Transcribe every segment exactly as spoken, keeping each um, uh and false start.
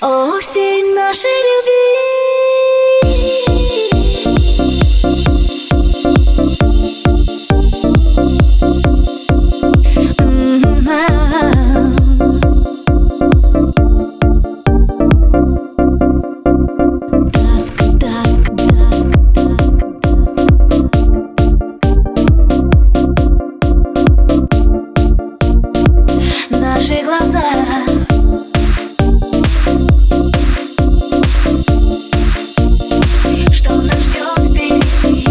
Осень нашей любви. Наши глаза, что нас ждет впереди.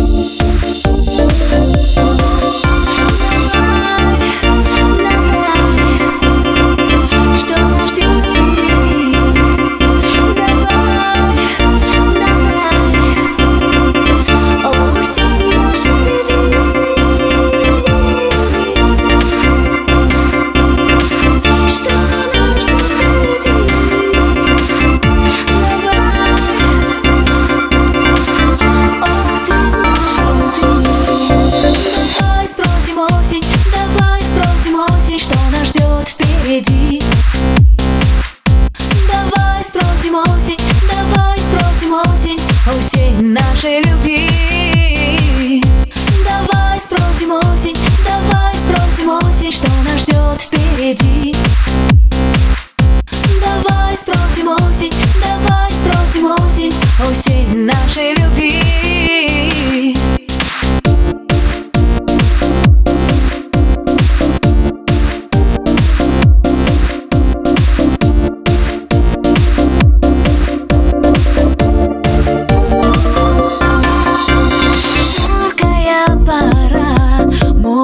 Давай, что нас ждет впереди. Давай, давай, осень нашей любви. Давай спросим осень, давай спросим осень, осень нашей любви. Давай спросим осень, давай спросим осень, что нас ждет впереди. Давай спросим осень, давай спросим осень, осень нашей любви.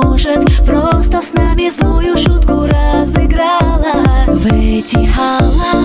Просто с нами злую шутку разыграла в эти холода.